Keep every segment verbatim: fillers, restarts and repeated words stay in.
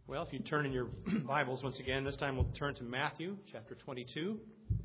Well, if you turn in your Bibles once again, this time we'll turn to Matthew chapter twenty-two.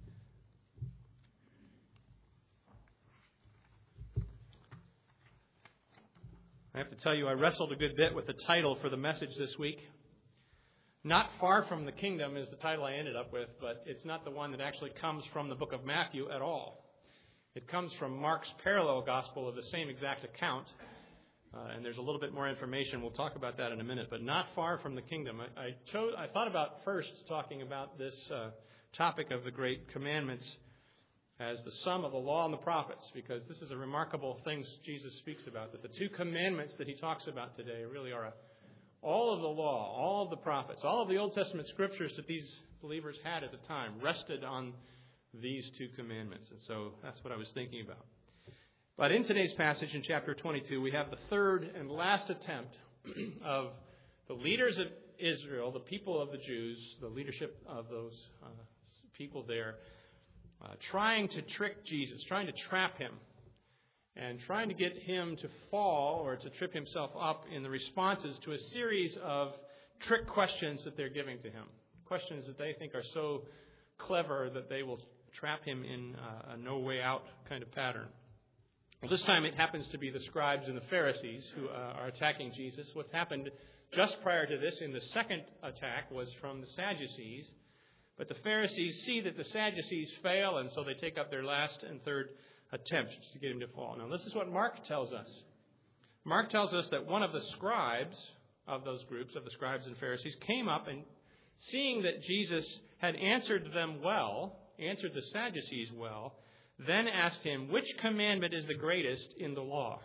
I have to tell you, I wrestled a good bit with the title for the message this week. Not Far from the Kingdom is the title I ended up with, but it's not the one that actually comes from the book of Matthew at all. It comes from Mark's parallel gospel of the same exact account. Uh, and there's a little bit more information. We'll talk about that in a minute. But not far from the kingdom. I, I chose. I thought about first talking about this uh, topic of the great commandments as the sum of the law and the prophets, because this is a remarkable thing Jesus speaks about. That the two commandments that he talks about today really are a, all of the law, all of the prophets, all of the Old Testament scriptures that these believers had at the time rested on these two commandments. And so that's what I was thinking about. But in today's passage in chapter twenty-two, we have the third and last attempt of the leaders of Israel, the people of the Jews, the leadership of those uh, people there, uh, trying to trick Jesus, trying to trap him, and trying to get him to fall or to trip himself up in the responses to a series of trick questions that they're giving to him. Questions that they think are so clever that they will trap him in uh, a no-way-out kind of pattern. Well, this time it happens to be the scribes and the Pharisees who uh, are attacking Jesus. What's happened just prior to this in the second attack was from the Sadducees. But the Pharisees see that the Sadducees fail, and so they take up their last and third attempt to get him to fall. Now, this is what Mark tells us. Mark tells us that one of the scribes of those groups, of the scribes and Pharisees, came up and seeing that Jesus had answered them well, answered the Sadducees well, then asked him, which commandment is the greatest in the law?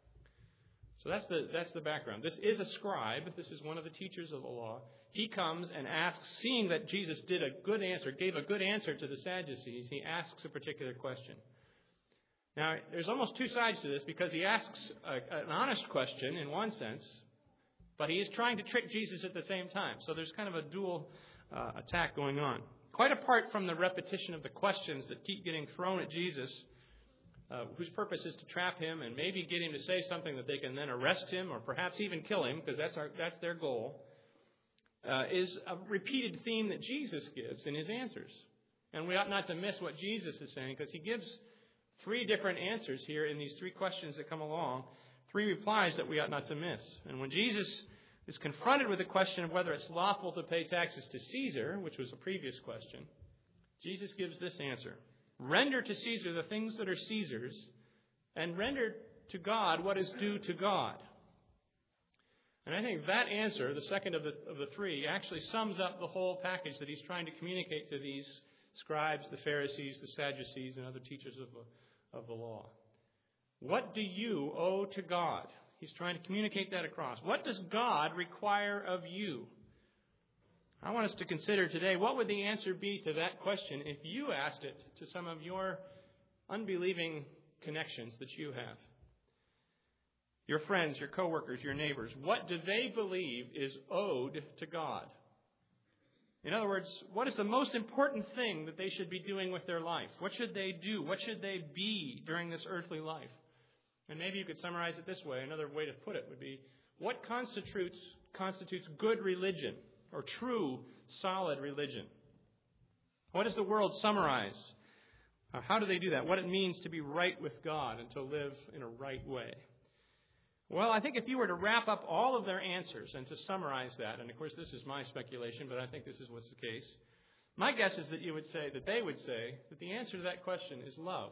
So that's the that's the background. This is a scribe. This is one of the teachers of the law. He comes and asks, seeing that Jesus did a good answer, gave a good answer to the Sadducees, he asks a particular question. Now, there's almost two sides to this because he asks a, an honest question in one sense, but he is trying to trick Jesus at the same time. So there's kind of a dual uh, attack going on. Quite apart from the repetition of the questions that keep getting thrown at Jesus, uh, whose purpose is to trap him and maybe get him to say something that they can then arrest him or perhaps even kill him, because that's our, that's their goal, uh, is a repeated theme that Jesus gives in his answers. And we ought not to miss what Jesus is saying, because he gives three different answers here in these three questions that come along, three replies that we ought not to miss. And when Jesus is confronted with the question of whether it's lawful to pay taxes to Caesar, which was a previous question, Jesus gives this answer. Render to Caesar the things that are Caesar's, and render to God what is due to God. And I think that answer, the second of the, of the three, actually sums up the whole package that he's trying to communicate to these scribes, the Pharisees, the Sadducees, and other teachers of the, of the law. What do you owe to God? He's trying to communicate that across. What does God require of you? I want us to consider today, what would the answer be to that question if you asked it to some of your unbelieving connections that you have? Your friends, your coworkers, your neighbors. What do they believe is owed to God? In other words, what is the most important thing that they should be doing with their life? What should they do? What should they be during this earthly life? And maybe you could summarize it this way. Another way to put it would be, what constitutes constitutes good religion or true, solid religion? What does the world summarize? Uh, how do they do that? What it means to be right with God and to live in a right way? Well, I think if you were to wrap up all of their answers and to summarize that, and of course this is my speculation, but I think this is what's the case, my guess is that you would say, that they would say, that the answer to that question is love.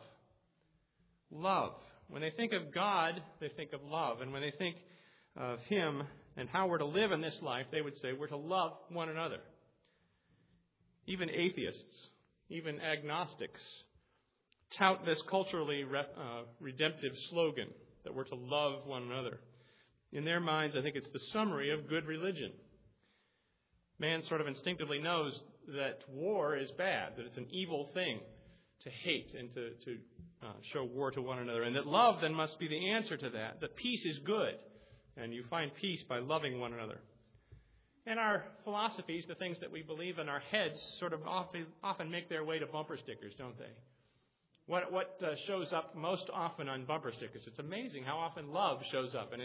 Love. When they think of God, they think of love. And when they think of Him and how we're to live in this life, they would say we're to love one another. Even atheists, even agnostics, tout this culturally rep, uh, redemptive slogan that we're to love one another. In their minds, I think it's the summary of good religion. Man sort of instinctively knows that war is bad, that it's an evil thing to hate and to, to uh, show war to one another. And that love then must be the answer to that. That peace is good. And you find peace by loving one another. And our philosophies, the things that we believe in our heads, sort of often, often make their way to bumper stickers, don't they? What, what uh, shows up most often on bumper stickers? It's amazing how often love shows up. And it,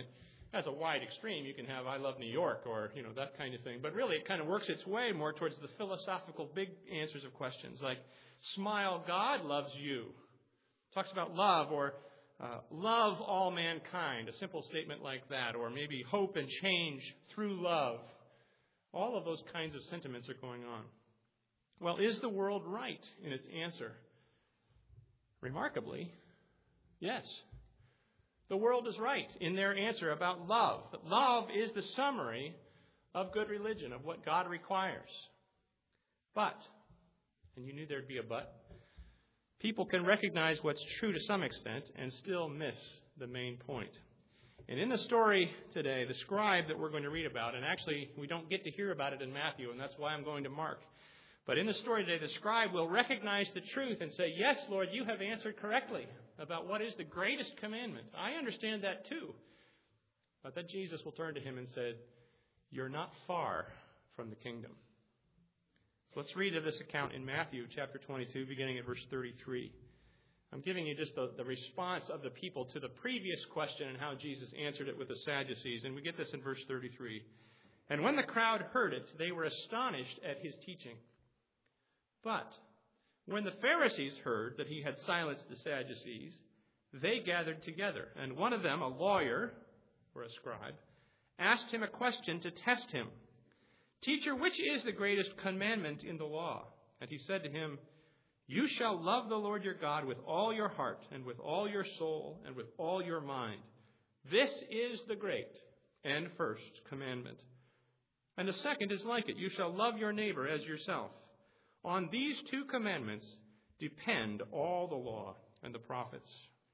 as a wide extreme, you can have I love New York or, you know, that kind of thing. But really, it kind of works its way more towards the philosophical big answers of questions like, smile, God loves you. Talks about love, or uh, love all mankind, a simple statement like that, or maybe hope and change through love. All of those kinds of sentiments are going on. Well, is the world right in its answer? Remarkably, yes. The world is right in their answer about love. That love is the summary of good religion, of what God requires. But, and you knew there'd be a but, people can recognize what's true to some extent and still miss the main point. And in the story today, the scribe that we're going to read about, and actually we don't get to hear about it in Matthew, and that's why I'm going to Mark. But in the story today, the scribe will recognize the truth and say, yes, Lord, you have answered correctly about what is the greatest commandment. I understand that too. But then Jesus will turn to him and say, you're not far from the kingdom. So let's read of this account in Matthew chapter twenty-two, beginning at verse thirty-three. I'm giving you just the, the response of the people to the previous question and how Jesus answered it with the Sadducees. And we get this in verse thirty-three. And when the crowd heard it, they were astonished at his teaching. But when the Pharisees heard that he had silenced the Sadducees, they gathered together. And one of them, a lawyer, or a scribe, asked him a question to test him. Teacher, which is the greatest commandment in the law? And he said to him, you shall love the Lord your God with all your heart and with all your soul and with all your mind. This is the great and first commandment. And the second is like it. You shall love your neighbor as yourself. On these two commandments depend all the law and the prophets.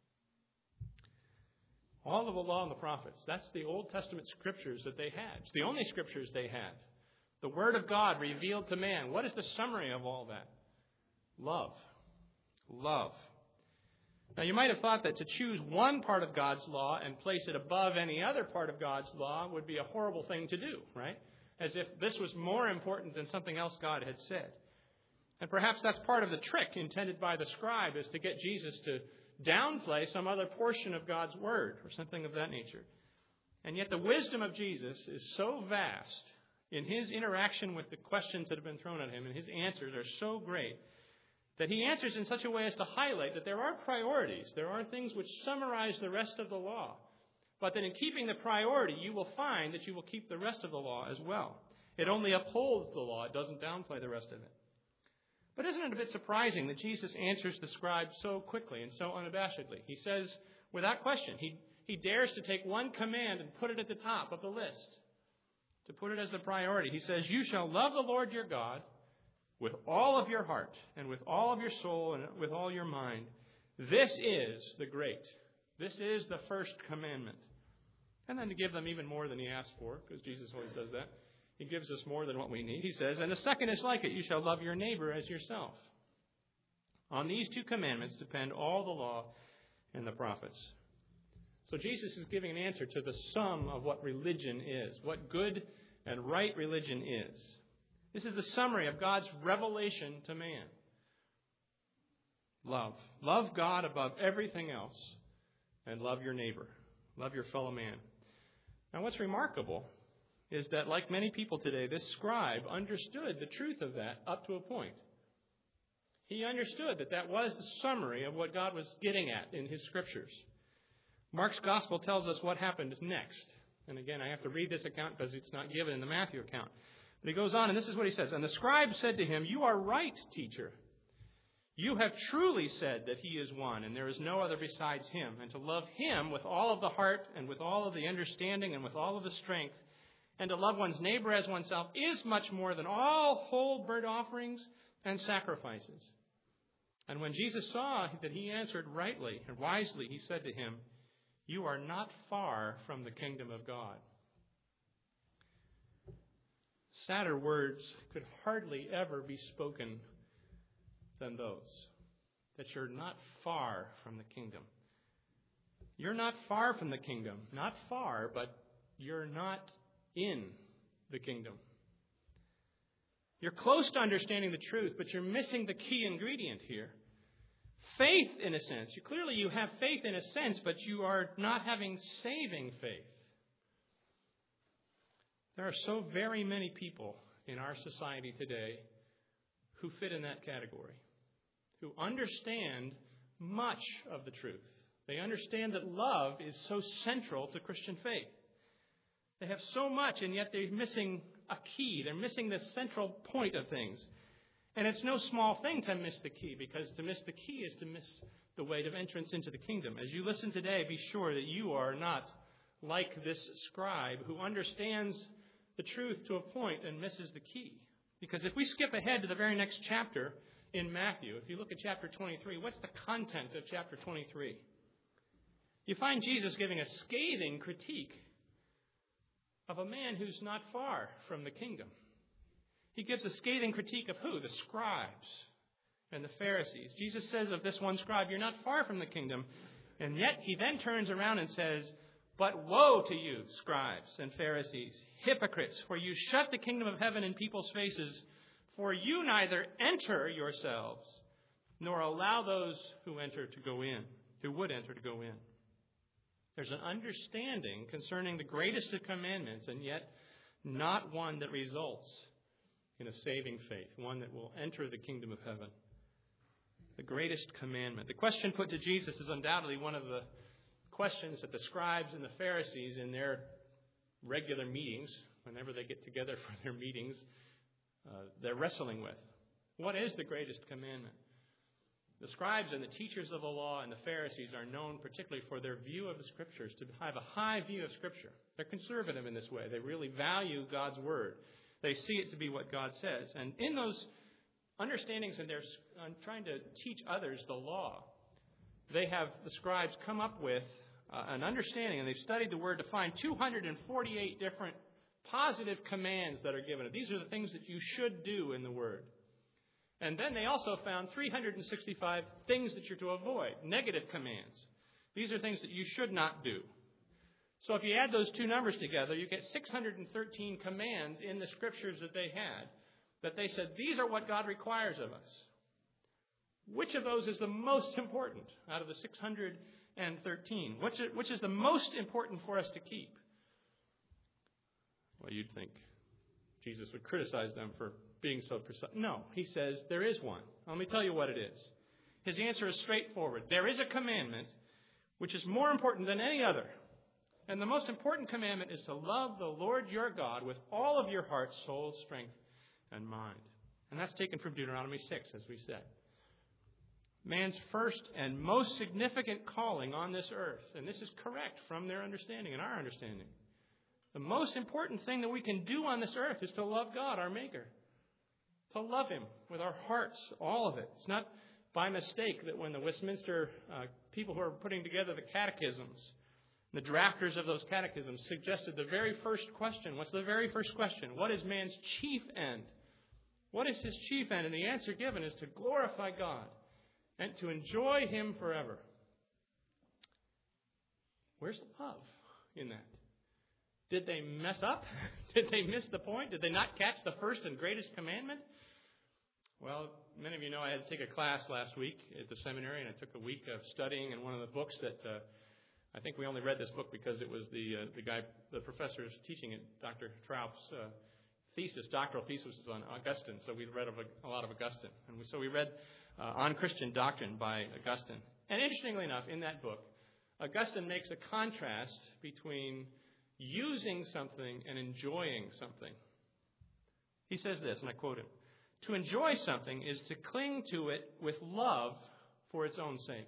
All of the law and the prophets. That's the Old Testament scriptures that they had. It's the only scriptures they had. The Word of God revealed to man. What is the summary of all that? Love. Love. Now, you might have thought that to choose one part of God's law and place it above any other part of God's law would be a horrible thing to do, right? As if this was more important than something else God had said. And perhaps that's part of the trick intended by the scribe, is to get Jesus to downplay some other portion of God's Word or something of that nature. And yet the wisdom of Jesus is so vast in his interaction with the questions that have been thrown at him, and his answers are so great, that he answers in such a way as to highlight that there are priorities. There are things which summarize the rest of the law. But that in keeping the priority, you will find that you will keep the rest of the law as well. It only upholds the law. It doesn't downplay the rest of it. But isn't it a bit surprising that Jesus answers the scribe so quickly and so unabashedly? He says, without question, he, he dares to take one command and put it at the top of the list, to put it as the priority. He says, you shall love the Lord your God with all of your heart and with all of your soul and with all your mind. This is the great. This is the first commandment. And then to give them even more than he asked for, because Jesus always does that. He gives us more than what we need. He says, and the second is like it. You shall love your neighbor as yourself. On these two commandments depend all the law and the prophets. So Jesus is giving an answer to the sum of what religion is, what good and right religion is. This is the summary of God's revelation to man. Love. Love God above everything else, and love your neighbor. Love your fellow man. Now, what's remarkable is that, like many people today, this scribe understood the truth of that up to a point. He understood that that was the summary of what God was getting at in his scriptures. Mark's gospel tells us what happened next. And again, I have to read this account because it's not given in the Matthew account. But he goes on, and this is what he says. And the scribe said to him, you are right, teacher. You have truly said that he is one, and there is no other besides him. And to love him with all of the heart and with all of the understanding and with all of the strength, and to love one's neighbor as oneself is much more than all whole burnt offerings and sacrifices. And when Jesus saw that he answered rightly and wisely, he said to him, you are not far from the kingdom of God. Sadder words could hardly ever be spoken than those. That you're not far from the kingdom. You're not far from the kingdom. Not far, but you're not in the kingdom. You're close to understanding the truth, but you're missing the key ingredient here. Faith, in a sense. You, clearly you have faith in a sense, but you are not having saving faith. There are so very many people in our society today who fit in that category, who understand much of the truth. They understand that love is so central to Christian faith. They have so much, and yet they're missing a key. They're missing the central point of things. And it's no small thing to miss the key, because to miss the key is to miss the way of entrance into the kingdom. As you listen today, be sure that you are not like this scribe who understands the truth to a point and misses the key. Because if we skip ahead to the very next chapter in Matthew, if you look at chapter twenty-three, what's the content of chapter twenty-three? You find Jesus giving a scathing critique of a man who's not far from the kingdom. He gives a scathing critique of who? The scribes and the Pharisees. Jesus says of this one scribe, you're not far from the kingdom. And yet he then turns around and says, but woe to you, scribes and Pharisees, hypocrites, for you shut the kingdom of heaven in people's faces, for you neither enter yourselves, nor allow those who enter to go in, who would enter to go in. There's an understanding concerning the greatest of commandments, and yet not one that results in a saving faith, one that will enter the kingdom of heaven. The greatest commandment. The question put to Jesus is undoubtedly one of the questions that the scribes and the Pharisees in their regular meetings, whenever they get together for their meetings, uh, they're wrestling with. What is the greatest commandment? The scribes and the teachers of the law and the Pharisees are known particularly for their view of the Scriptures, to have a high view of Scripture. They're conservative in this way. They really value God's Word. They see it to be what God says. And in those understandings, and they're trying to teach others the law, they have, the scribes, come up with uh, an understanding, and they've studied the Word to find two hundred forty-eight different positive commands that are given. These are the things that you should do in the Word. And then they also found three hundred sixty-five things that you're to avoid, negative commands. These are things that you should not do. So if you add those two numbers together, you get six hundred thirteen commands in the Scriptures that they had, that they said, these are what God requires of us. Which of those is the most important out of the six hundred thirteen? Which, which is the most important for us to keep? Well, you'd think Jesus would criticize them for being so precise. No, he says there is one. Let me tell you what it is. His answer is straightforward. There is a commandment which is more important than any other. And the most important commandment is to love the Lord your God with all of your heart, soul, strength, and mind. And that's taken from Deuteronomy six, as we said. Man's first and most significant calling on this earth, and this is correct from their understanding and our understanding, the most important thing that we can do on this earth is to love God, our Maker. To love Him with our hearts, all of it. It's not by mistake that when the Westminster uh, people who are putting together the catechisms, the drafters of those catechisms suggested the very first question. What's the very first question? What is man's chief end? What is his chief end? And the answer given is to glorify God and to enjoy Him forever. Where's the love in that? Did they mess up? Did they miss the point? Did they not catch the first and greatest commandment? Well, many of you know I had to take a class last week at the seminary, and I took a week of studying, and one of the books that uh, I think we only read this book because it was the uh, the guy, the professor is teaching it, Doctor Traup's uh, thesis, doctoral thesis was on Augustine, so we read of a, a lot of Augustine. And we, so we read uh, On Christian Doctrine by Augustine. And interestingly enough, in that book, Augustine makes a contrast between using something and enjoying something. He says this, and I quote him, "To enjoy something is to cling to it with love for its own sake."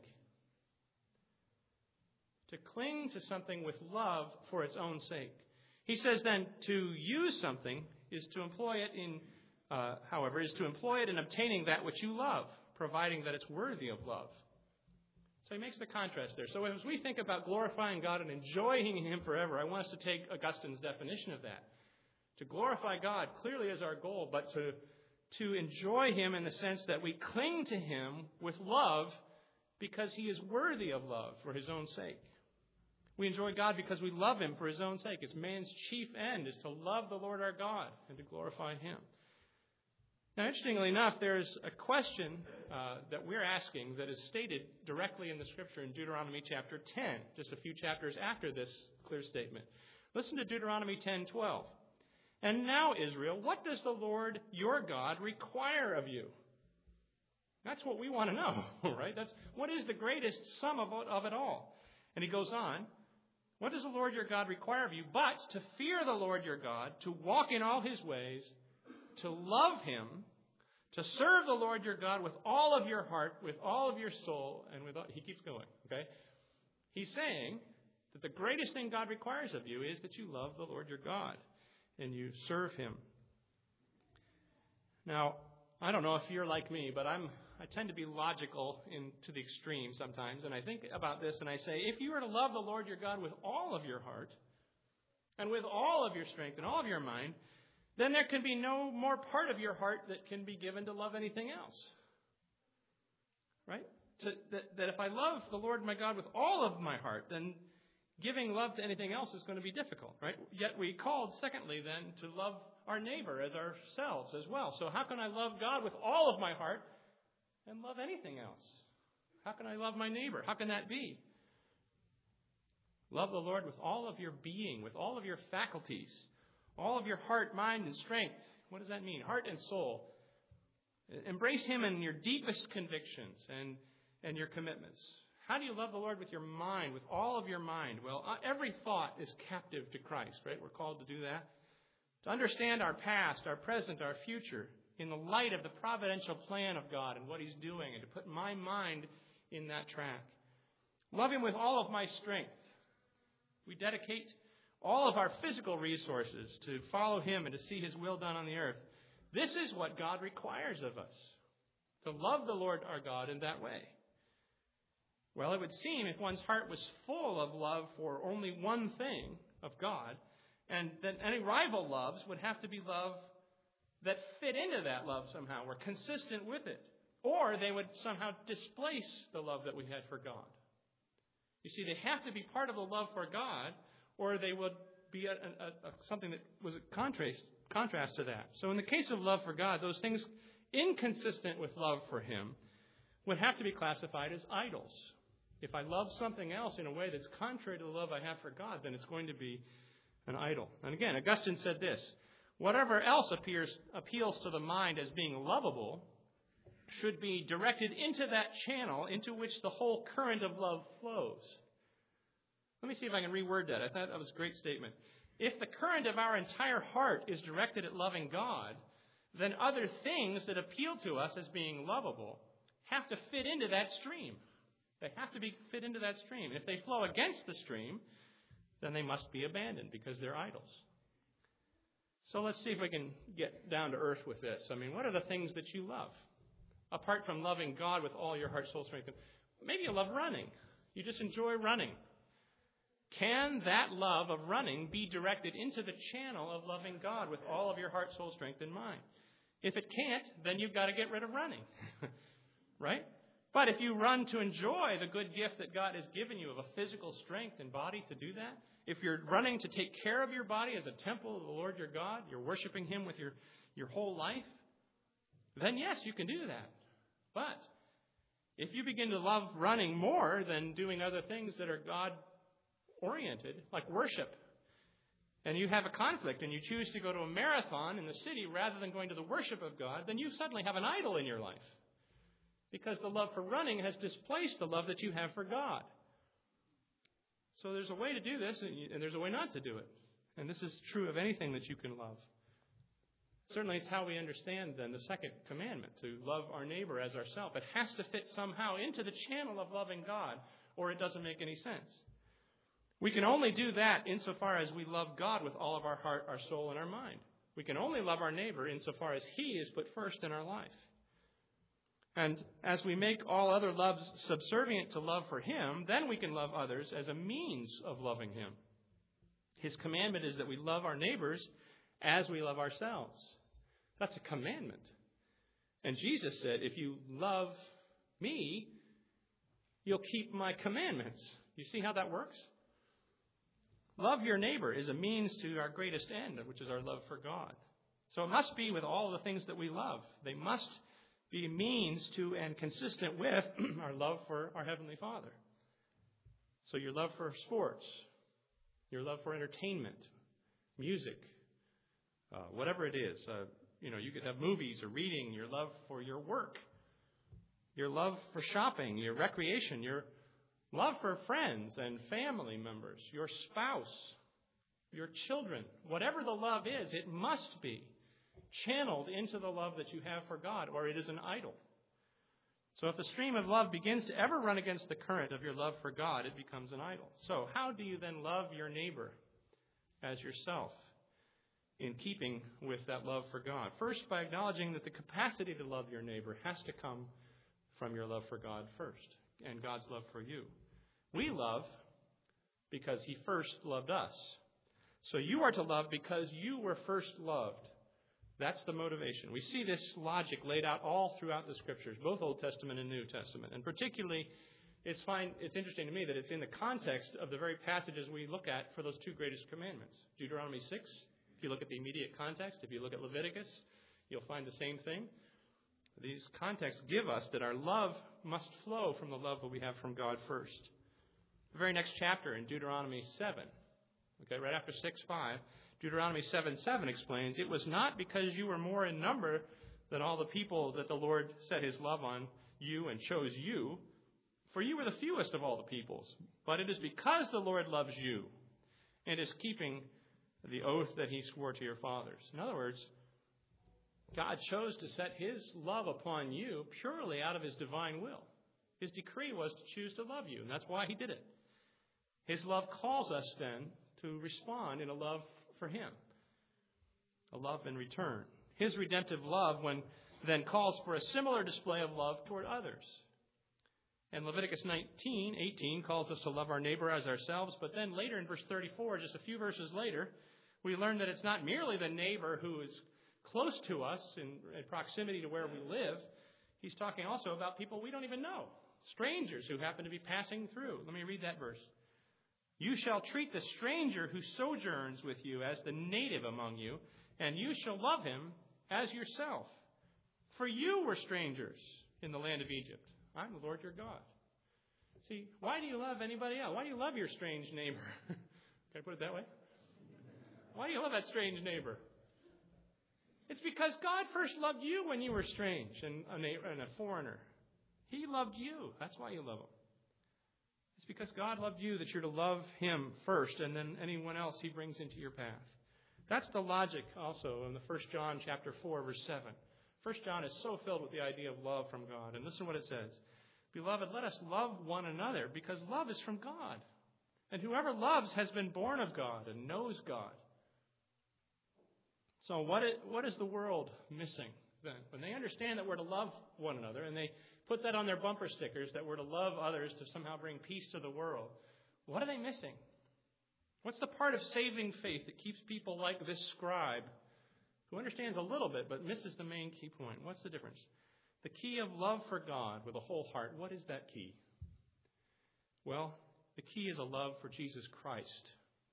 To cling to something with love for its own sake. He says then, to use something is to employ it in, uh, however, is to employ it in obtaining that which you love, providing that it's worthy of love. So he makes the contrast there. So as we think about glorifying God and enjoying Him forever, I want us to take Augustine's definition of that. To glorify God clearly is our goal, but to, to enjoy Him in the sense that we cling to Him with love because He is worthy of love for His own sake. We enjoy God because we love Him for His own sake. It's man's chief end is to love the Lord our God and to glorify Him. Now, interestingly enough, there's a question uh, that we're asking that is stated directly in the Scripture in Deuteronomy chapter ten, just a few chapters after this clear statement. Listen to Deuteronomy ten twelve. And now, Israel, what does the Lord your God require of you? That's what we want to know, right? That's what is the greatest sum of, of it all. And he goes on, what does the Lord your God require of you? But to fear the Lord your God, to walk in all his ways, to love him, to serve the Lord your God with all of your heart, with all of your soul, and with all, he keeps going, okay? He's saying that the greatest thing God requires of you is that you love the Lord your God and you serve him. Now, I don't know if you're like me, but I'm I tend to be logical in to the extreme sometimes, and I think about this and I say, if you were to love the Lord your God with all of your heart and with all of your strength and all of your mind, then there can be no more part of your heart that can be given to love anything else. Right? To, that, that if I love the Lord my God with all of my heart, then giving love to anything else is going to be difficult, right? Yet we called, secondly, then, to love our neighbor as ourselves as well. So how can I love God with all of my heart and love anything else? How can I love my neighbor? How can that be? Love the Lord with all of your being, with all of your faculties, all of your heart, mind, and strength. What does that mean? Heart and soul. Embrace him in your deepest convictions and, and your commitments. How do you love the Lord with your mind, with all of your mind? Well, every thought is captive to Christ, right? We're called to do that. To understand our past, our present, our future in the light of the providential plan of God and what he's doing, and to put my mind in that track. Love him with all of my strength. We dedicate all of our physical resources to follow him and to see his will done on the earth. This is what God requires of us, to love the Lord our God in that way. Well, it would seem if one's heart was full of love for only one thing of God, and then any rival loves would have to be love that fit into that love somehow, were consistent with it. Or they would somehow displace the love that we had for God. You see, they have to be part of the love for God, or they would be a, a, a, something that was a contrast, contrast to that. So in the case of love for God, those things inconsistent with love for him would have to be classified as idols. If I love something else in a way that's contrary to the love I have for God, then it's going to be an idol. And again, Augustine said this, whatever else appears, appeals to the mind as being lovable should be directed into that channel into which the whole current of love flows. Let me see if I can reword that. I thought that was a great statement. If the current of our entire heart is directed at loving God, then other things that appeal to us as being lovable have to fit into that stream. They have to be fit into that stream. If they flow against the stream, then they must be abandoned because they're idols. So let's see if we can get down to earth with this. I mean, what are the things that you love? Apart from loving God with all your heart, soul, strength. Maybe you love running. You just enjoy running. Can that love of running be directed into the channel of loving God with all of your heart, soul, strength, and mind? If it can't, then you've got to get rid of running. Right? But if you run to enjoy the good gift that God has given you of a physical strength and body to do that, if you're running to take care of your body as a temple of the Lord your God, you're worshiping him with your, your whole life, then yes, you can do that. But if you begin to love running more than doing other things that are God-oriented, like worship, and you have a conflict and you choose to go to a marathon in the city rather than going to the worship of God, then you suddenly have an idol in your life. Because the love for running has displaced the love that you have for God. So there's a way to do this, and there's a way not to do it. And this is true of anything that you can love. Certainly it's how we understand, then, the second commandment, to love our neighbor as ourselves. It has to fit somehow into the channel of loving God, or it doesn't make any sense. We can only do that insofar as we love God with all of our heart, our soul, and our mind. We can only love our neighbor insofar as he is put first in our life. And as we make all other loves subservient to love for him, then we can love others as a means of loving him. His commandment is that we love our neighbors as we love ourselves. That's a commandment. And Jesus said, if you love me, you'll keep my commandments. You see how that works? Love your neighbor is a means to our greatest end, which is our love for God. So it must be with all the things that we love. They must be means to and consistent with our love for our Heavenly Father. So your love for sports, your love for entertainment, music, Uh, whatever it is, uh, you know, you could have movies or reading, your love for your work, your love for shopping, your recreation, your love for friends and family members, your spouse, your children. Whatever the love is, it must be channeled into the love that you have for God, or it is an idol. So if the stream of love begins to ever run against the current of your love for God, it becomes an idol. So how do you then love your neighbor as yourself in keeping with that love for God? First, by acknowledging that the capacity to love your neighbor has to come from your love for God first and God's love for you. We love because He first loved us. So you are to love because you were first loved. That's the motivation. We see this logic laid out all throughout the Scriptures, both Old Testament and New Testament. And particularly, it's fine, it's interesting to me that it's in the context of the very passages we look at for those two greatest commandments. Deuteronomy six, if you look at the immediate context, if you look at Leviticus, you'll find the same thing. These contexts give us that our love must flow from the love that we have from God first. The very next chapter in Deuteronomy seven, okay, right after six five, Deuteronomy seven seven explains, it was not because you were more in number than all the people that the Lord set His love on you and chose you, for you were the fewest of all the peoples. But it is because the Lord loves you and is keeping the oath that He swore to your fathers. In other words, God chose to set His love upon you purely out of His divine will. His decree was to choose to love you, and that's why He did it. His love calls us then to respond in a love for Him, a love in return. His redemptive love when then calls for a similar display of love toward others. And Leviticus nineteen eighteen calls us to love our neighbor as ourselves, but then later in verse thirty-four, just a few verses later, we learn that it's not merely the neighbor who is close to us in, in proximity to where we live. He's talking also about people we don't even know, strangers who happen to be passing through. Let me read that verse. You shall treat the stranger who sojourns with you as the native among you, and you shall love him as yourself. For you were strangers in the land of Egypt. I'm the Lord your God. See, why do you love anybody else? Why do you love your strange neighbor? Can I put it that way? Why do you love that strange neighbor? It's because God first loved you when you were strange and a, neighbor, and a foreigner. He loved you. That's why you love him. It's because God loved you that you're to love Him first and then anyone else He brings into your path. That's the logic also in the First John chapter four, verse seven. First John is so filled with the idea of love from God. And listen to what it says. Beloved, let us love one another because love is from God. And whoever loves has been born of God and knows God. So what is, what is the world missing then? When they understand that we're to love one another and they put that on their bumper stickers, that we're to love others to somehow bring peace to the world, what are they missing? What's the part of saving faith that keeps people like this scribe who understands a little bit but misses the main key point? What's the difference? The key of love for God with a whole heart. What is that key? Well, the key is a love for Jesus Christ,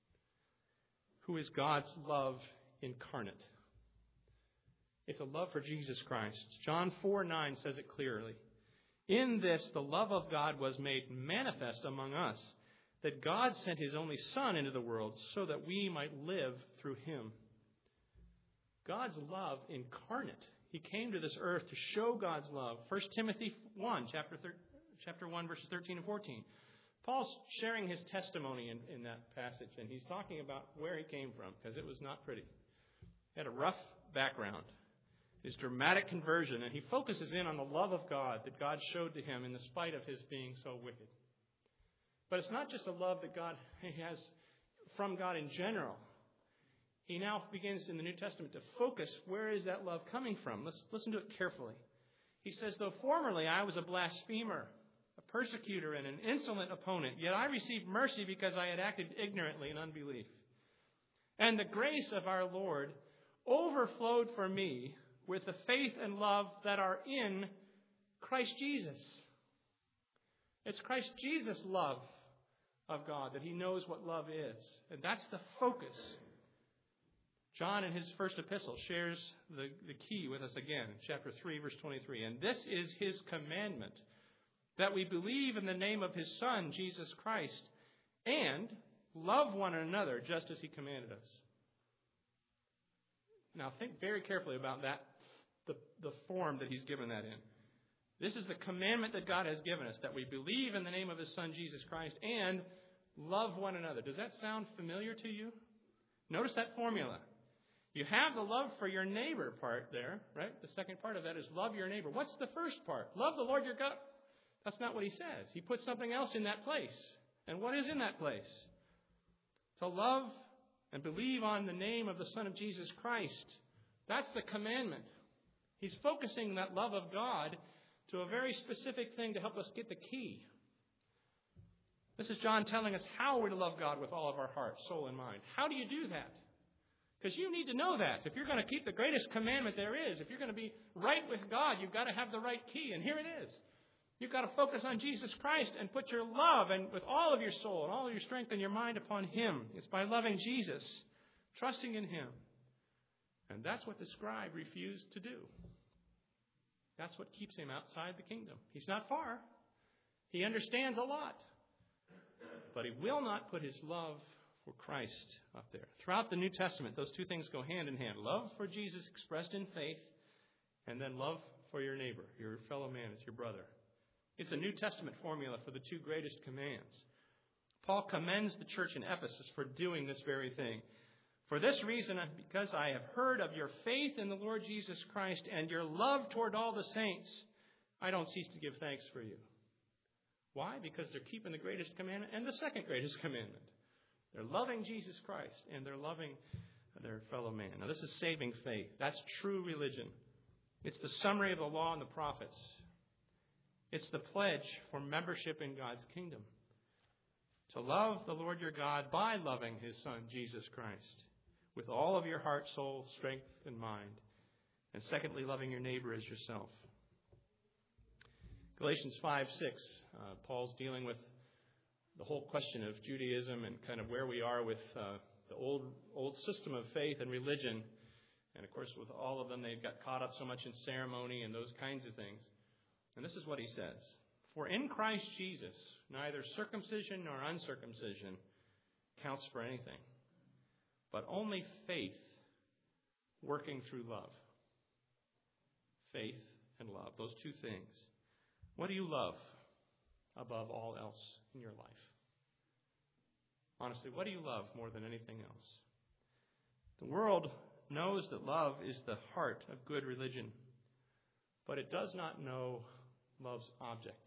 who is God's love incarnate. It's a love for Jesus Christ. John four nine says it clearly. In this, the love of God was made manifest among us, that God sent His only Son into the world so that we might live through Him. God's love incarnate. He came to this earth to show God's love. First Timothy one, chapter, thir- chapter one, verses thirteen and fourteen. Paul's sharing his testimony in, in that passage, and he's talking about where he came from, because it was not pretty. He had a rough background. His dramatic conversion, and he focuses in on the love of God that God showed to him in the spite of his being so wicked. But it's not just a love that God has from God in general. He now begins in the New Testament to focus, where is that love coming from? Let's listen to it carefully. He says, though formerly I was a blasphemer, a persecutor, and an insolent opponent, yet I received mercy because I had acted ignorantly in unbelief. And the grace of our Lord overflowed for me with the faith and love that are in Christ Jesus. It's Christ Jesus' love of God, that He knows what love is. And that's the focus. John, in his first epistle, shares the, the key with us again in chapter three, verse twenty-three. And this is His commandment, that we believe in the name of His Son, Jesus Christ, and love one another just as He commanded us. Now think very carefully about that, the, the form that he's given that in. This is the commandment that God has given us, that we believe in the name of His Son, Jesus Christ, and love one another. Does that sound familiar to you? Notice that formula. You have the love for your neighbor part there, right? The second part of that is love your neighbor. What's the first part? Love the Lord your God. That's not what he says. He puts something else in that place. And what is in that place? To love and believe on the name of the Son of Jesus Christ. That's the commandment. He's focusing that love of God to a very specific thing to help us get the key. This is John telling us how we're to love God with all of our heart, soul, and mind. How do you do that? Because you need to know that. If you're going to keep the greatest commandment there is, if you're going to be right with God, you've got to have the right key. And here it is. You've got to focus on Jesus Christ and put your love and with all of your soul and all of your strength and your mind upon Him. It's by loving Jesus, trusting in Him. And that's what the scribe refused to do. That's what keeps him outside the kingdom. He's not far. He understands a lot. But he will not put his love for Christ up there. Throughout the New Testament, those two things go hand in hand. Love for Jesus expressed in faith, and then love for your neighbor, your fellow man, as your brother. It's a New Testament formula for the two greatest commands. Paul commends the church in Ephesus for doing this very thing. For this reason, because I have heard of your faith in the Lord Jesus Christ and your love toward all the saints, I don't cease to give thanks for you. Why? Because they're keeping the greatest commandment and the second greatest commandment. They're loving Jesus Christ and they're loving their fellow man. Now, this is saving faith. That's true religion. It's the summary of the law and the prophets. It's the pledge for membership in God's kingdom. To love the Lord your God by loving His Son, Jesus Christ, with all of your heart, soul, strength, and mind. And secondly, loving your neighbor as yourself. Galatians five six, uh, Paul's dealing with the whole question of Judaism and kind of where we are with uh, the old old system of faith and religion. And of course, with all of them, they've got caught up so much in ceremony and those kinds of things. And this is what he says. For in Christ Jesus, neither circumcision nor uncircumcision counts for anything, but only faith working through love. Faith and love, those two things. What do you love above all else in your life? Honestly, what do you love more than anything else? The world knows that love is the heart of good religion, but it does not know love's object.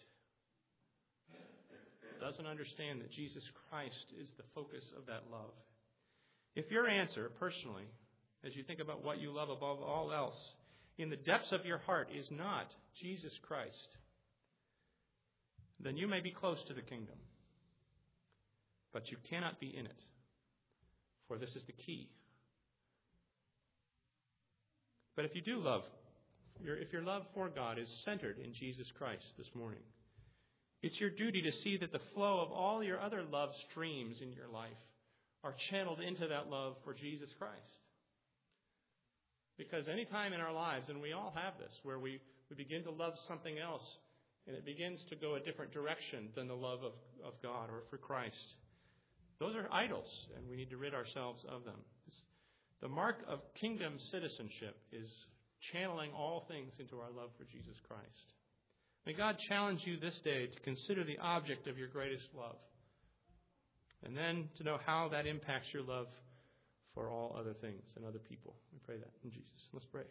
It doesn't understand that Jesus Christ is the focus of that love. If your answer, personally, as you think about what you love above all else, in the depths of your heart is not Jesus Christ, then you may be close to the kingdom. But you cannot be in it. For this is the key. But if you do love, if your love for God is centered in Jesus Christ this morning, it's your duty to see that the flow of all your other love streams in your life are channeled into that love for Jesus Christ. Because any time in our lives, and we all have this, where we, we begin to love something else, and it begins to go a different direction than the love of, of God or for Christ. Those are idols, and we need to rid ourselves of them. It's, the mark of kingdom citizenship is channeling all things into our love for Jesus Christ. May God challenge you this day to consider the object of your greatest love, and then to know how that impacts your love for all other things and other people. We pray that in Jesus. Let's pray.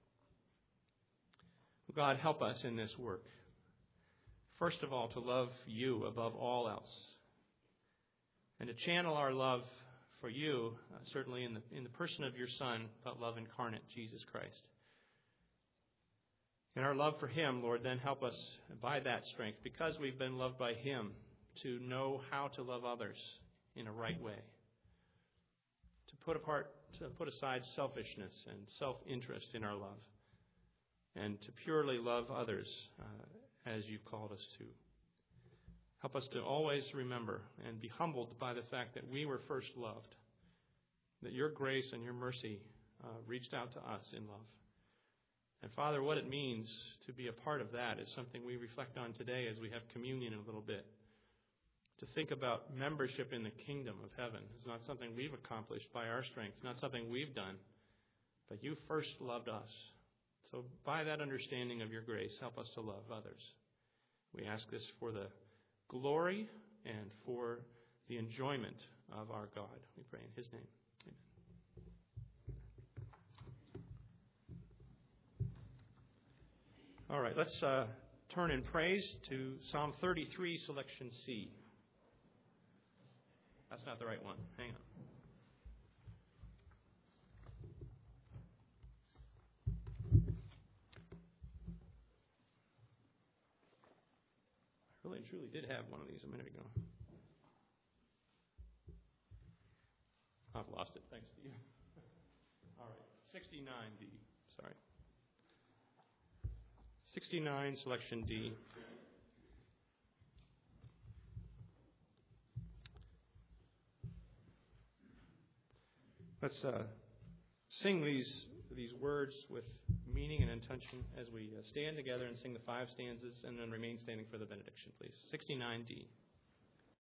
God, help us in this work. First of all, to love you above all else. And to channel our love for you, uh, certainly in the, in the person of your Son, that love incarnate, Jesus Christ. And our love for Him, Lord, then help us by that strength, because we've been loved by Him, to know how to love others in a right way. To put apart, to put aside selfishness and self-interest in our love. And to purely love others uh, as you've called us to. Help us to always remember and be humbled by the fact that we were first loved. That your grace and your mercy uh, reached out to us in love. And Father, what it means to be a part of that is something we reflect on today as we have communion in a little bit. To think about membership in the kingdom of heaven is not something we've accomplished by our strength, not something we've done, But you first loved us. So by that understanding of your grace, help us to love others. We ask this for the glory and for the enjoyment of our God. We pray in His name. Amen. All right, let's uh, turn in praise to Psalm thirty-three, selection C. That's not the right one. Hang on. I really and truly did have one of these a minute ago. I've lost it, thanks to you. All right, sixty-nine D. Sorry. sixty-nine, selection D. Let's uh, sing these these words with meaning and intention as we uh, stand together and sing the five stanzas and then remain standing for the benediction, please. sixty-nine D.